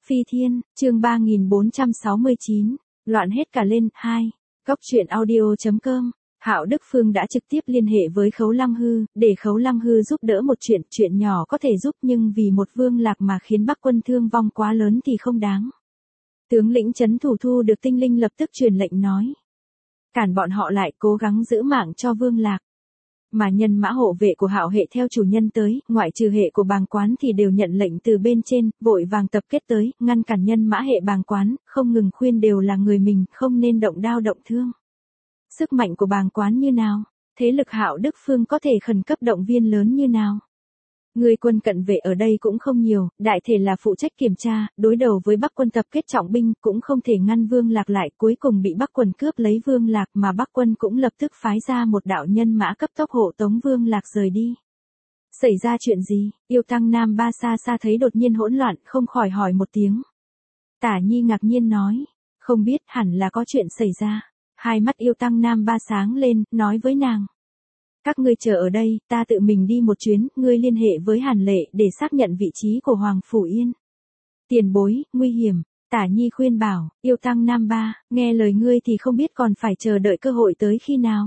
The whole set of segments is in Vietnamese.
Phi Thiên, chương 3469, loạn hết cả lên, 2. Góc truyện audio.com. Hạo Đức Phương đã trực tiếp liên hệ với Khấu Lăng Hư, để Khấu Lăng Hư giúp đỡ một chuyện nhỏ có thể giúp nhưng vì một Vương Lạc mà khiến Bắc quân thương vong quá lớn thì không đáng. Tướng lĩnh trấn thủ thu được tinh linh lập tức truyền lệnh nói. Cản bọn họ lại, cố gắng giữ mạng cho Vương Lạc. Mà nhân mã hộ vệ của Hạo hệ theo chủ nhân tới, ngoại trừ hệ của Bàng Quán thì đều nhận lệnh từ bên trên, vội vàng tập kết tới, ngăn cản nhân mã hệ Bàng Quán, không ngừng khuyên đều là người mình, không nên động đao động thương. Sức mạnh của Bàng Quán như nào? Thế lực Hạo Đức Phương có thể khẩn cấp động viên lớn như nào? Người quân cận vệ ở đây cũng không nhiều, đại thể là phụ trách kiểm tra, đối đầu với Bắc quân tập kết trọng binh, cũng không thể ngăn Vương Lạc lại, cuối cùng bị Bắc quân cướp lấy Vương Lạc mà Bắc quân cũng lập tức phái ra một đạo nhân mã cấp tốc hộ tống Vương Lạc rời đi. Xảy ra chuyện gì? Yêu Tăng Nam Ba xa xa thấy đột nhiên hỗn loạn, không khỏi hỏi một tiếng. Tả Nhi ngạc nhiên nói, không biết, hẳn là có chuyện xảy ra. Hai mắt Yêu Tăng Nam Ba sáng lên, nói với nàng. Các ngươi chờ ở đây, ta tự mình đi một chuyến, ngươi liên hệ với Hàn Lệ để xác nhận vị trí của Hoàng Phủ Yên. Tiền bối, nguy hiểm, Tả Nhi khuyên bảo, Yêu Tăng Nam Ba, nghe lời ngươi thì không biết còn phải chờ đợi cơ hội tới khi nào.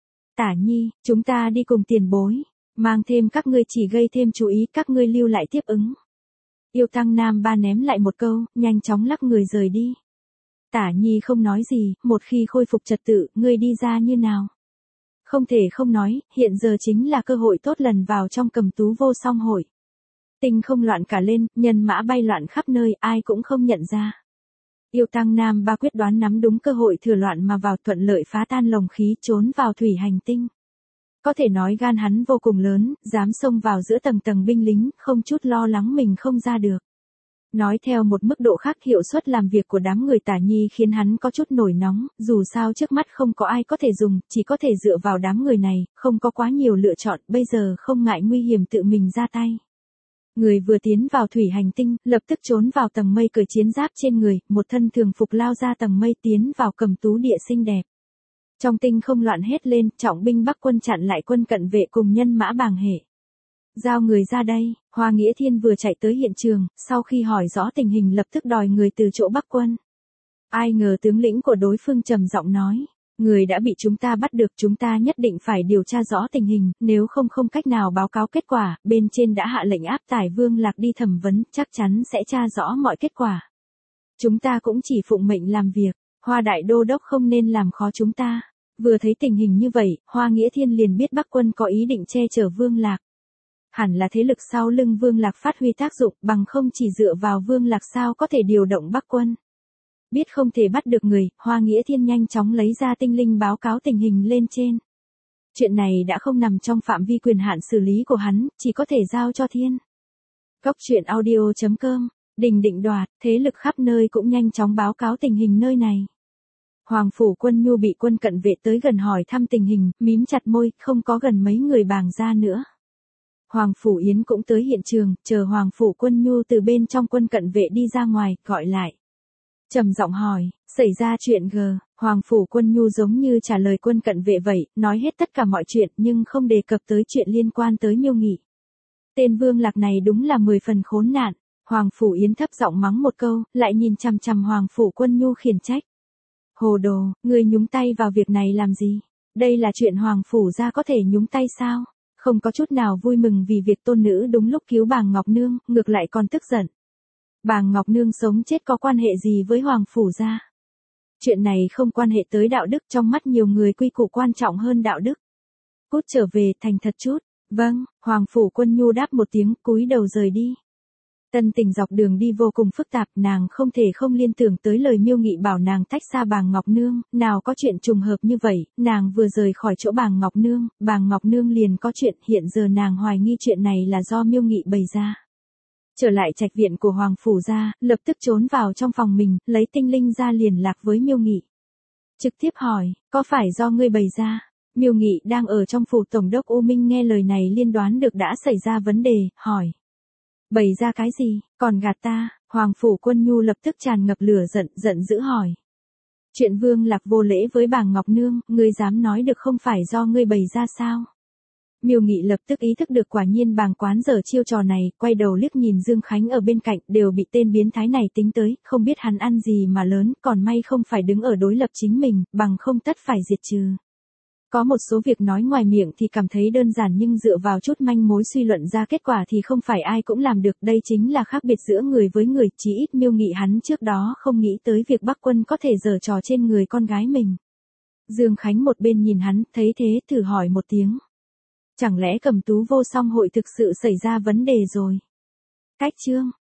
Tả Nhi, chúng ta đi cùng tiền bối, mang thêm các ngươi chỉ gây thêm chú ý, các ngươi lưu lại tiếp ứng. Yêu Tăng Nam Ba ném lại một câu, nhanh chóng lắc người rời đi. Tả Nhi không nói gì, một khi khôi phục trật tự, ngươi đi ra như nào? Không thể không nói, hiện giờ chính là cơ hội tốt lần vào trong Cầm Tú Vô Song hội. Tình không loạn cả lên, nhân mã bay loạn khắp nơi, ai cũng không nhận ra. Yêu Tăng Nam Ba quyết đoán nắm đúng cơ hội thừa loạn mà vào, thuận lợi phá tan lồng khí, trốn vào thủy hành tinh. Có thể nói gan hắn vô cùng lớn, dám xông vào giữa tầng tầng binh lính, không chút lo lắng mình không ra được. Nói theo một mức độ khác, hiệu suất làm việc của đám người Tả Nhi khiến hắn có chút nổi nóng, dù sao trước mắt không có ai có thể dùng, chỉ có thể dựa vào đám người này, không có quá nhiều lựa chọn, bây giờ không ngại nguy hiểm tự mình ra tay. Người vừa tiến vào thủy hành tinh, lập tức trốn vào tầng mây cởi chiến giáp trên người, một thân thường phục lao ra tầng mây tiến vào Cầm Tú địa xinh đẹp. Trong tinh không loạn hết lên, trọng binh Bắc quân chặn lại quân cận vệ cùng nhân mã Bàng hệ. Giao người ra đây, Hoa Nghĩa Thiên vừa chạy tới hiện trường, sau khi hỏi rõ tình hình lập tức đòi người từ chỗ Bắc quân. Ai ngờ tướng lĩnh của đối phương trầm giọng nói, người đã bị chúng ta bắt được, chúng ta nhất định phải điều tra rõ tình hình, nếu không cách nào báo cáo kết quả, bên trên đã hạ lệnh áp tải Vương Lạc đi thẩm vấn, chắc chắn sẽ tra rõ mọi kết quả. Chúng ta cũng chỉ phụng mệnh làm việc, Hoa Đại Đô Đốc không nên làm khó chúng ta. Vừa thấy tình hình như vậy, Hoa Nghĩa Thiên liền biết Bắc quân có ý định che chở Vương Lạc. Hẳn là thế lực sau lưng Vương Lạc phát huy tác dụng, bằng không chỉ dựa vào Vương Lạc sao có thể điều động Bắc quân. Biết không thể bắt được người, Hoa Nghĩa Thiên nhanh chóng lấy ra tinh linh báo cáo tình hình lên trên. Chuyện này đã không nằm trong phạm vi quyền hạn xử lý của hắn, chỉ có thể giao cho Thiên. Góc truyện audio.com, Đình Định Đoạt, thế lực khắp nơi cũng nhanh chóng báo cáo tình hình nơi này. Hoàng Phủ Quân Nhu bị quân cận vệ tới gần hỏi thăm tình hình, mím chặt môi, không có gần mấy người Bàng ra nữa. Hoàng Phủ Yến cũng tới hiện trường, chờ Hoàng Phủ Quân Nhu từ bên trong quân cận vệ đi ra ngoài, gọi lại. Trầm giọng hỏi, xảy ra chuyện g, Hoàng Phủ Quân Nhu giống như trả lời quân cận vệ vậy, nói hết tất cả mọi chuyện nhưng không đề cập tới chuyện liên quan tới Miêu Nghị. Tên Vương Lạc này đúng là 10 phần khốn nạn, Hoàng Phủ Yến thấp giọng mắng một câu, lại nhìn chằm chằm Hoàng Phủ Quân Nhu khiển trách. Hồ đồ, người nhúng tay vào việc này làm gì? Đây là chuyện Hoàng Phủ gia có thể nhúng tay sao? Không có chút nào vui mừng vì việc tôn nữ đúng lúc cứu Bàng Ngọc Nương, ngược lại còn tức giận. Bàng Ngọc Nương sống chết có quan hệ gì với Hoàng Phủ gia? Chuyện này không quan hệ tới đạo đức, trong mắt nhiều người quy củ quan trọng hơn đạo đức. Cút trở về, thành thật chút. Vâng, Hoàng Phủ Quân Nhu đáp một tiếng, cúi đầu rời đi. Tân Tình dọc đường đi vô cùng phức tạp, nàng không thể không liên tưởng tới lời Miêu Nghị bảo nàng tách xa Bàng Ngọc Nương, nào có chuyện trùng hợp như vậy, nàng vừa rời khỏi chỗ Bàng Ngọc Nương liền có chuyện, hiện giờ nàng hoài nghi chuyện này là do Miêu Nghị bày ra. Trở lại trạch viện của Hoàng Phủ gia, lập tức trốn vào trong phòng mình, lấy tinh linh ra liền lạc với Miêu Nghị. Trực tiếp hỏi, có phải do ngươi bày ra? Miêu Nghị đang ở trong phủ tổng đốc U Minh nghe lời này liên đoán được đã xảy ra vấn đề, hỏi. Bày ra cái gì, còn gạt ta? Hoàng Phủ Quân Nhu lập tức tràn ngập lửa giận dữ hỏi. Chuyện Vương Lạc vô lễ với Bàng Ngọc Nương, ngươi dám nói được không phải do ngươi bày ra sao? Miêu Nghị lập tức ý thức được quả nhiên bàng quán giở chiêu trò này, quay đầu liếc nhìn Dương Khánh ở bên cạnh, đều bị tên biến thái này tính tới, không biết hắn ăn gì mà lớn, còn may không phải đứng ở đối lập chính mình, bằng không tất phải diệt trừ. Có một số việc nói ngoài miệng thì cảm thấy đơn giản nhưng dựa vào chút manh mối suy luận ra kết quả thì không phải ai cũng làm được, đây chính là khác biệt giữa người với người, chí ít Miêu Nghị hắn trước đó không nghĩ tới việc Bắc Quân có thể giở trò trên người con gái mình. Dương Khánh một bên nhìn hắn, thấy thế thử hỏi một tiếng. Chẳng lẽ Cẩm Tú Vô Song hội thực sự xảy ra vấn đề rồi? Cách chương